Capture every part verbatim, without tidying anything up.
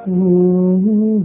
嗯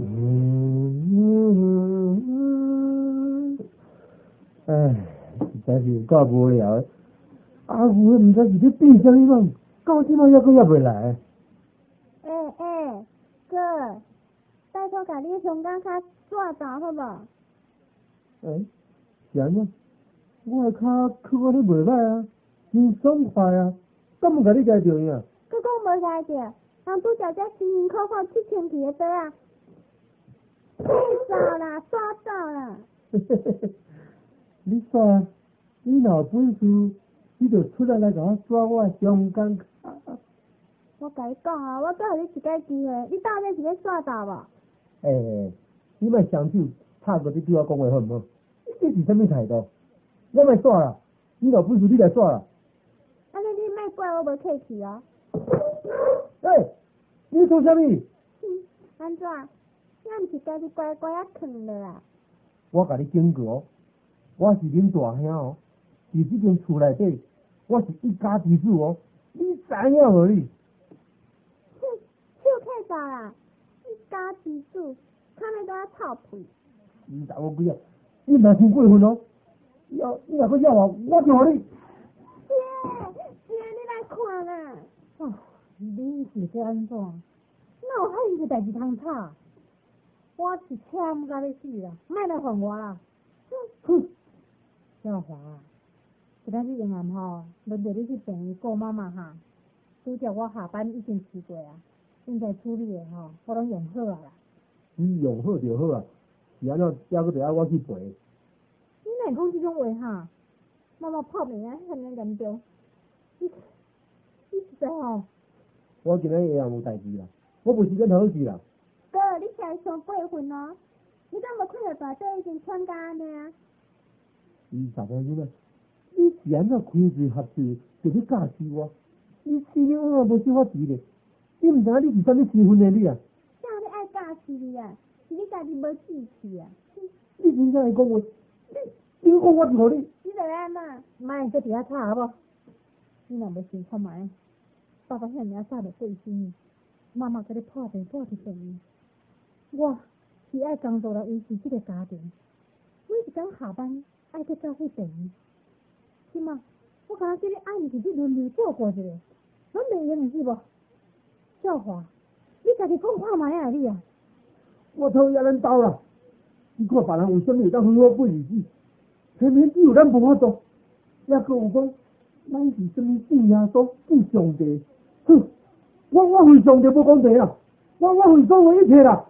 哎，实在是有够无聊的。阿虎毋知是咧变啥物梦，到即摆还阁也袂来。 哎哎，哥，拜托甲你香港较纸豆好无？ 哎，是安怎？我的骹去我咧袂歹啊，真爽快啊，敢毋甲你介着影？ 佮讲无该着，人拄则才辛辛苦苦七千去的刀啊，骗走啦，耍走啦。 你煞，你若有本事，你就出来来甲我耍我的香港卡。 我甲你讲啊，我再互你一个机会，你到底是咧耍豆无？ 哎、欸，你莫双手拍过你对我讲话好毋好？你这是啥物态度？我莫耍啦，你若有本事你来耍啦。 安尼你莫怪我无客气哦。 哎，你做啥物？ 哼，安怎？我毋是家己乖乖啊藏落啊。 我甲你警告，我是恁大兄哦，伫这间厝内底，我是一家之主哦，你知影无你？ 哼，手客走啦，一家之主，他们都要臭屁。 你打我几啊？你若伤过分哦！要你若搁要我，我就互你。 姐，姐，你来看啦。 哦，你是要安怎？哪有遐尼个代志通吵？我是欠甲你死啦，莫来烦我啦！哼，小华，今仔日用暗吼，轮到你去病院顾妈妈哈。拄则我下班已经去过啊，现在处理的吼，我拢用好啊啦。 你用好就好啊，是安怎还搁得爱我去陪？ 你哪会讲这种话哈？妈妈破病啊，遐尼严重，你你实在吼？ 我今仔日下暗有代志啦，我无时间好事啦。 哥，你现在上过分哦！你敢无看到大队已经穿甲安尼啊？ 你啥物囡仔？你是安怎开罪合罪，就去教死我？你死了我无少法治咧！你毋知影你是啥物身份的你啊？ 啥你爱教死你啊？是你家己无志气啊！ 你真正会讲话，你你讲我就互你。 你就安怎？ 莫搁伫遐吵好无？你若要先看卖，爸爸遐尔早就过身，妈妈甲你破病破去病院。我是爱工作来维持这个家庭，每一天下班爱去走去病院。是嘛？我感觉这个爱是去轮流照顾一下，咱袂用是无？少华，你家己讲看卖啊你啊！ 我讨厌咱兜啦！你看别人为什么会当好好过日子，偏偏只有咱无法度，也搁有讲咱是什么信耶稣、信上帝。哼！我我会上帝无讲题啦，我我会所有一切啦。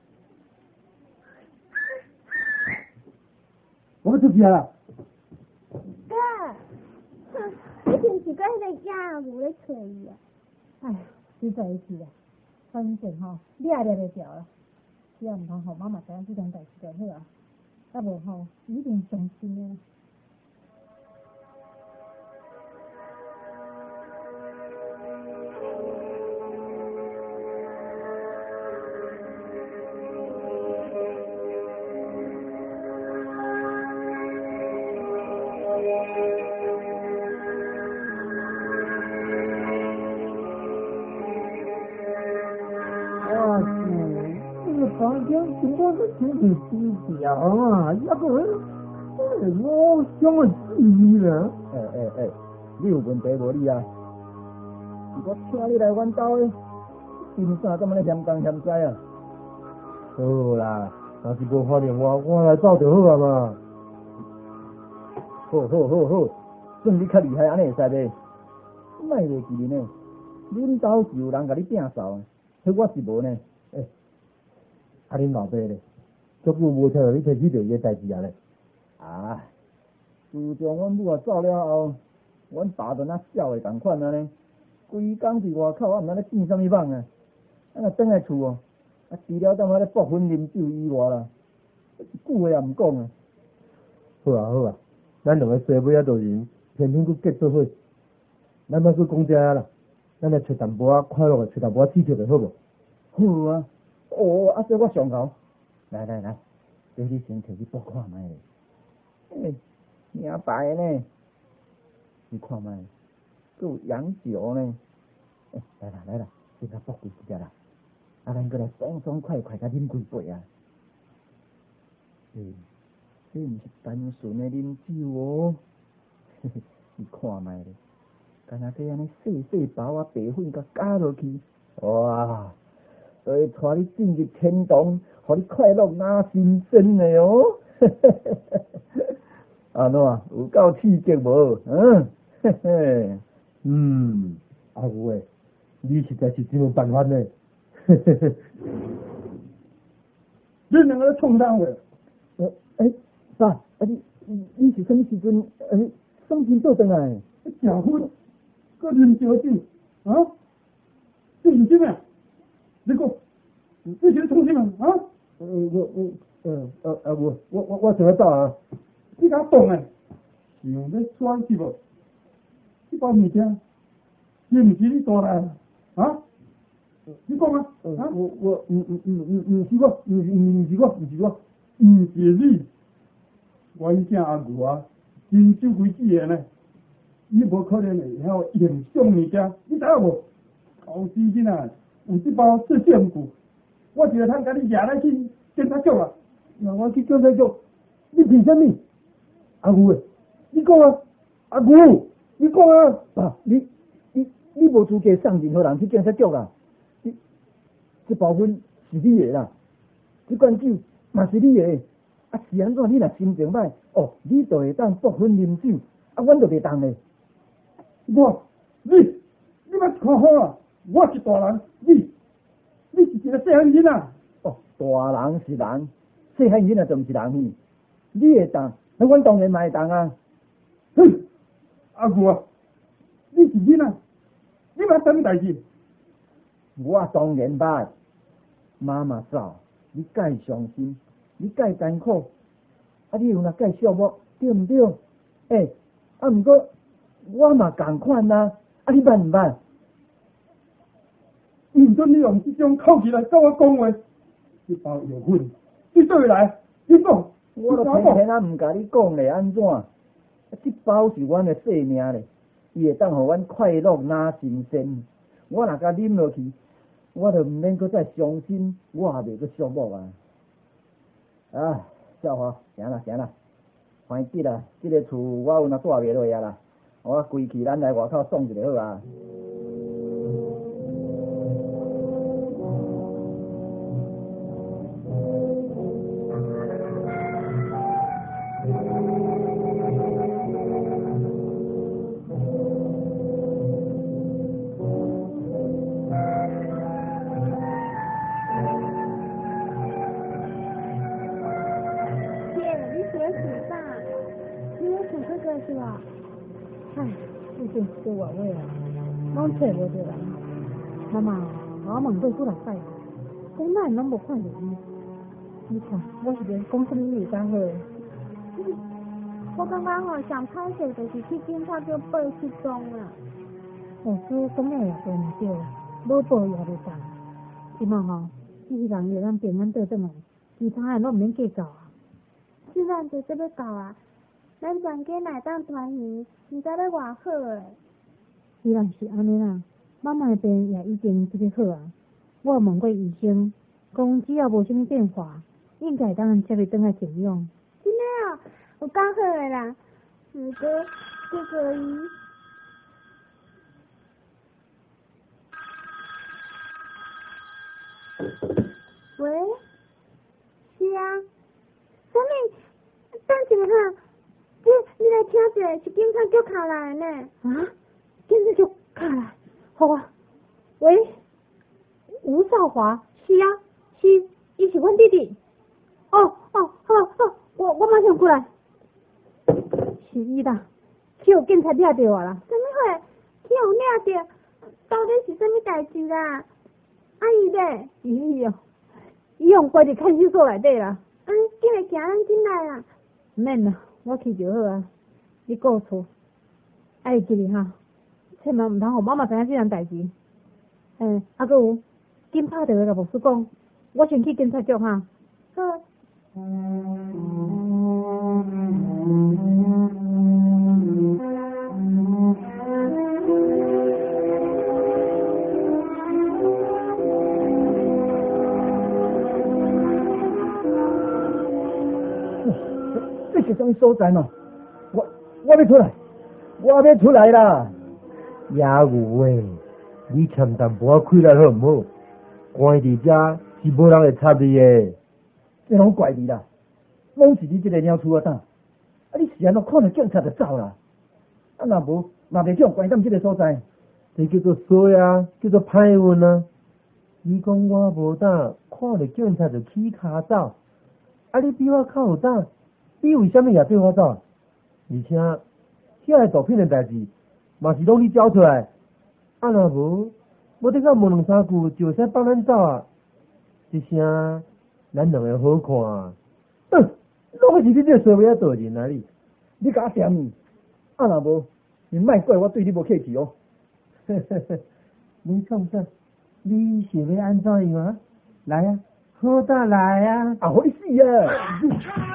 我要出去啦！ 哥，哼，一定是跟迄个野牛咧找伊啊！ 哎，实在是啊，反正吼，你也掠得着啦，只要毋通互妈妈知影这件代志就好啊，啊无吼，一定伤心的。 房间怎么是挺挺低小啊？那个人，我想个死了。哎哎哎，你有问题无你啊？是我请你来阮兜的，今啥这么咧嫌东嫌西啊？好啦，若是无发现我，我来走就好啊嘛。好好好好，算你较厉害，安尼会使袂？莫袂记呢，恁兜是有人甲你摒扫，迄我是无呢。诶。啊！恁老爸咧，足久无听到你提起着伊个代志啊咧。啊！自从阮母啊走了后，阮爸就那笑的共款安尼，规工伫外口，啊毋知咧变啥物梦啊！啊若转来厝哦，啊除了踮遐咧搏粉啉酒以外啦，一句话也毋讲啊。好啊好啊，咱两个西尾仔都赢，偏偏佫结做伙，咱莫佫讲遮啦，咱来找淡薄仔快乐的，找淡薄仔刺激的，好无？好啊。哦，啊！这我上头，来来来，这你先摕去拨看卖咧。诶，名牌呢？你看卖，佮有洋酒呢。诶，来啦来啦，这甲拨几只啦。 啊，咱过来爽爽快快甲啉几杯啊！诶，这毋是单纯的啉酒哦，嘿嘿，你看卖咧，敢若这安尼细细包啊白粉甲加落去，哇，所以带你进入天堂，互你快乐拿新鲜的哦！嘿嘿嘿嘿，安怎有够刺激无？嗯，嘿嘿，嗯，阿有诶，你实在是真有办法呢！嘿嘿嘿， 你两个创啥话？ 呃，诶，爸，啊你你是什么时阵诶送钱倒转来？ 食薰，搁啉烧酒，啊？这是什么？你讲，你是创啥啊？ 呃，我我呃呃呃我我我我想要走啊！ 你甲讲诶，想要选是无？这包物件，是毋是你带来啊？你讲啊？ 啊，我我唔唔唔唔唔是我，唔唔唔是我，唔是我， 毋是你，我囝阿牛啊，真守规矩诶呢，你无可能会晓影响物件，你知影无？后时囡仔有这包做证据，我就通甲你抓来去警察局啊！ 那我去警察局，你凭什么？阿牛诶，你讲啊，阿牛，你讲啊，爸，你你你无资格送任何人去警察局啊！你这包粉是你的啦，这罐酒嘛是你的，啊是安怎？你若心情歹，哦，你就会当剥粉啉酒，啊，阮就袂当咧。 我，你，你捌看好啊！我是大人，你，你是一个细汉囡仔。 哦，大人是人，细汉囡仔就毋是人去。你会当，那阮当然嘛会当啊。 哼，阿牛啊，你是囡仔，你捌啥物代志？ 我当然捌。妈妈嫂，你介伤心，你介艰苦，啊，你有若介寂寞，对毋对？诶、欸，啊，毋过我嘛共款啊，啊，你捌毋捌？ 唔准你用这种口气来跟我讲话，这包药粉，你对来，你讲， 我都偏偏啊毋甲你讲咧，安怎？啊，这包是阮的性命咧，伊会当互阮快乐拿新鲜。我若甲啉落去，我就毋免搁再伤心，我也袂搁寂寞啊！啊，少华，行啦行啦，反正啦，这个厝我有若住袂落啊啦，我规气咱来外口送一个好啊。 是吧？ 唉，最近这晚味啊，拢找无着人。妈妈，我问过几落摆，讲咱拢无看着伊。你看，我是连讲什么有讲好？ 我感觉吼上歹势就是去警察局报失踪啊。 哦，这讲的也对唔对，无报也袂当。即马吼，伊人就咱平安倒转来，其他的拢毋免计较啊。 既然就这要到啊。咱全家来当团圆，毋知要偌好诶。 虽然是安尼啦，妈妈的病也已经即个好啊。我问过医生，讲只要无啥物变化，应该当接去转来静养。 真诶哦，有够好诶啦。毋过，这个伊，喂，是啊，啥物？等一下。你你来听者是警察局敲来呢？ 啊，警察局敲来，好啊。喂，吴少华，是啊，是，伊是阮弟弟。哦哦，好好，我我马上过来。是伊啦，去有警察抓着我啦。 什么货？去有抓着？到底是什么代志啦？啊伊咧？ 伊哦，伊用关伫看守所内底啦。 嗯，今日行咱进来啦。 免啦。我去就好啊，你顾厝，爱记哩哈，千万毋通互妈妈知影这样代志。诶、欸，啊，搁有，紧拍电话甲牧师讲，我先去警察局哈。 好。 所在嘛？我我要出来，我要出来啦！野牛诶，你欠淡薄仔开来好唔好？关伫遮是无人会插你诶，这拢怪你啦！拢是你这个鸟厝啊胆，啊你是安怎看到警察就走啦？啊若无，嘛袂叫关踮这个所在，这叫做衰啊，叫做歹运啊！你讲我无胆，看到警察就起骹走，啊你比我较有胆，你为什么也对我走？而且遐个毒品的代志，嘛是拢你交出来，啊若无，我得甲问两三句就会使放咱走啊！一声，咱两个好看啊！嗯，拢是你这个社会啊大人啊你，你甲我嫌你，啊若无，你莫怪我对你无客气哦。呵呵呵，你创啥？你是要安怎样啊？来啊，好大来啊！啊，好死啊！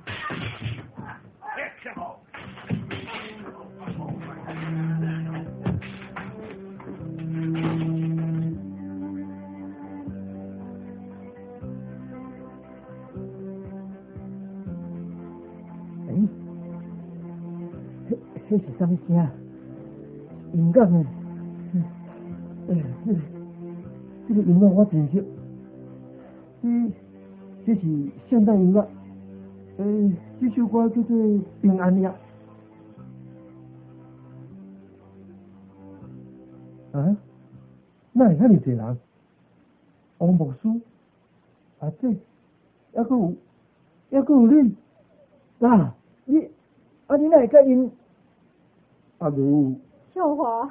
这是什么声？音乐呢？哎呀，这个这个音乐我真熟。这这是现代音乐。呃，这首歌叫做《平安夜》。啊？哪会遐尼济人？王牧师、阿姐，还佫有，还佫有你。啊，你啊，你哪会甲因？阿如， 小华，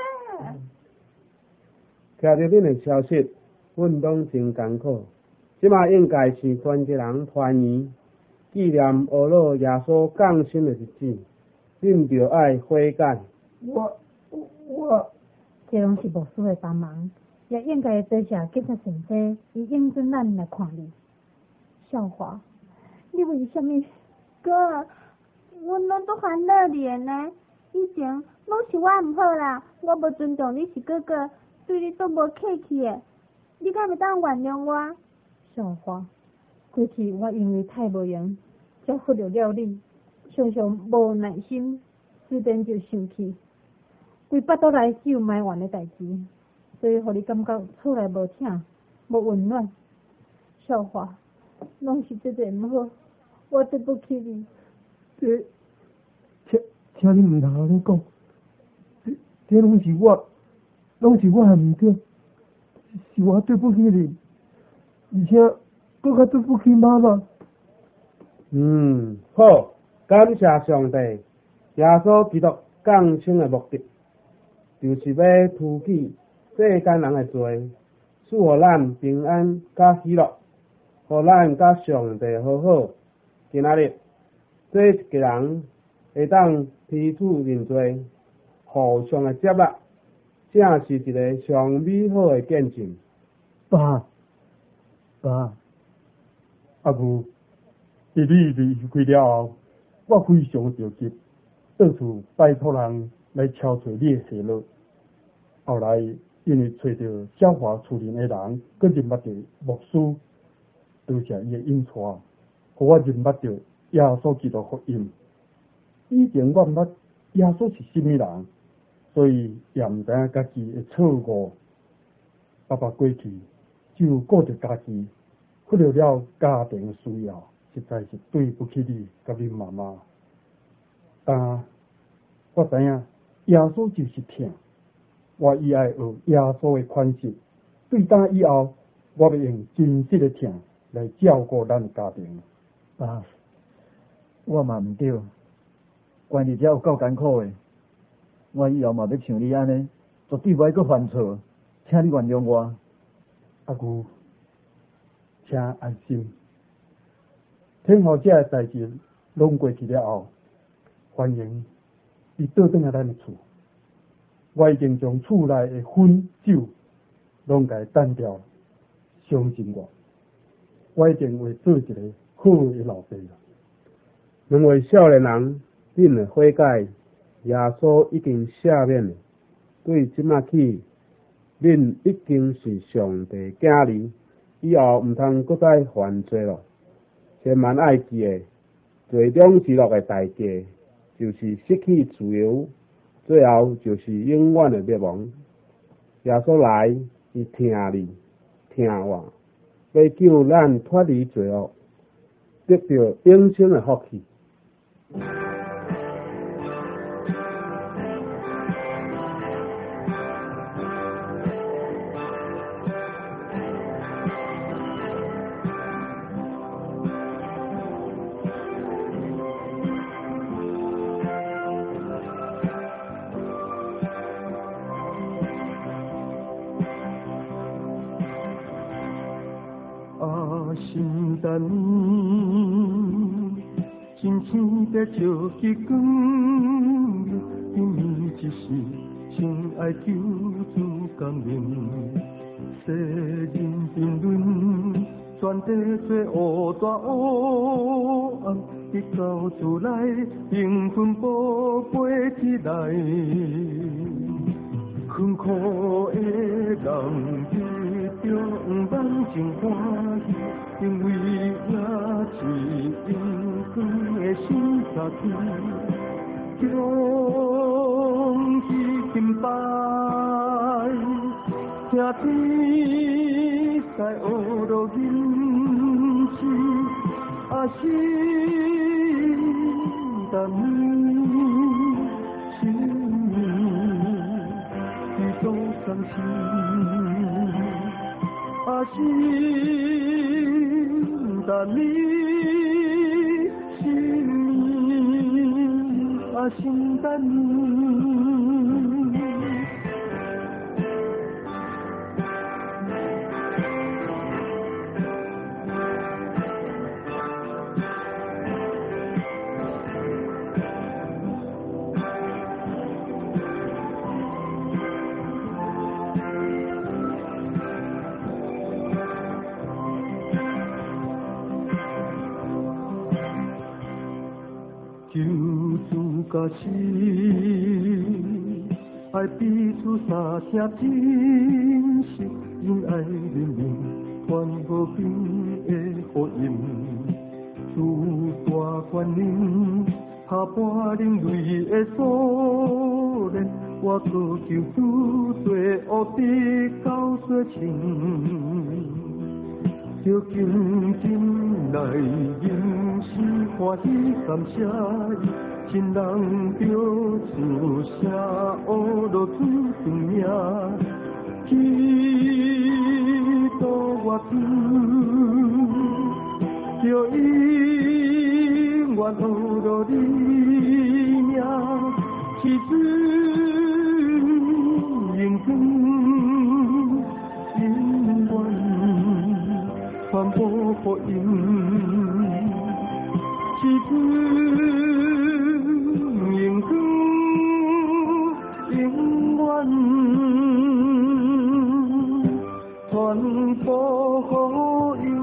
听到恁的消息，阮拢真艰苦。即马应该是全家人团圆，纪念俄罗耶稣降生的日子，恁着爱悔改。 我我， 这拢是牧师的帮忙，也应该多谢警察先生，伊应准咱来看你。小华，你为什么？ 哥，我拢都烦热脸呢。以前拢是我唔好啦，我无尊重你是哥哥，对你都无客气的，你敢会当原谅我？ 小花，过去我因为太无用，才忽略了你，常常无耐心，随便就生气，规巴肚内只有埋怨的代志，所以互你感觉厝内无疼，无温暖。小花，拢是这个唔好，我对不起你。 这。请请你唔通安尼讲，这这拢是我，拢是我还唔对，是我对不起你，而且更加对不起妈妈。 嗯，好，感谢上帝，耶稣基督降生的目的，就是要除去世间人的罪，使互咱平安甲喜乐，互咱甲上帝好好。今仔日，做一个人。会当彼此认罪，互相的接纳，正是一个上美好的见证。 爸，爸， 阿舅，伫你离开了后，我非常着急，到处拜托人来敲找你的下落。后来因为找到小华厝里的人，佮认捌到牧师，多谢伊的引带，互我认捌到耶稣基督福音。以前我毋捌耶稣是甚么人，所以也毋知影家己的错误。爸爸过去只有顾着家己，忽略了家庭的需要，实在是对不起你甲你妈妈。但我知影耶稣就是疼，我以爱学耶稣的款式，对打以后，我要用真实的疼来照顾咱的家庭。 爸，我嘛毋对。关日遮有够艰苦的，我以后嘛要像你安尼，绝对袂阁犯错，请你原谅我。 阿舅，请安心，天后这代志拢过去了后，欢迎你倒转来咱的厝。我已经将厝内的烟酒拢甲伊淡掉，相信我，我一定会做一个好的老爸啦。 两位少年人。恁的悔改，耶稣已经赦免了。对即马起，恁已经是上帝囝儿，以后毋通搁再犯罪咯。千万爱记诶， 最终失落的代价，就是失去自由，最后就是永远的灭亡。耶稣来，伊听你，听我，要救咱脱离罪恶，得到永生的福气。 心等你，真情在照起光，因为一时情爱救主感人，世人评论，全地做乌大黑暗，直到主来，平分宝贝起来，困苦的人。中万情欢喜，因为那是因光的心相牵，将是金牌，听天在乌路人生，啊心等你，心是多伤心。啊，心等你，心命啊，心等你。假使爱彼此三声真实，因爱人民传和平的福音，主大权能下半人类的锁链，我渴求主罪恶的高说情。就紧紧来迎是欢喜感谢伊，亲人着出声乌落出生命，基督我主，就永远乌落你命，是主永光永远。传播福音，是主永光永远，传播福音。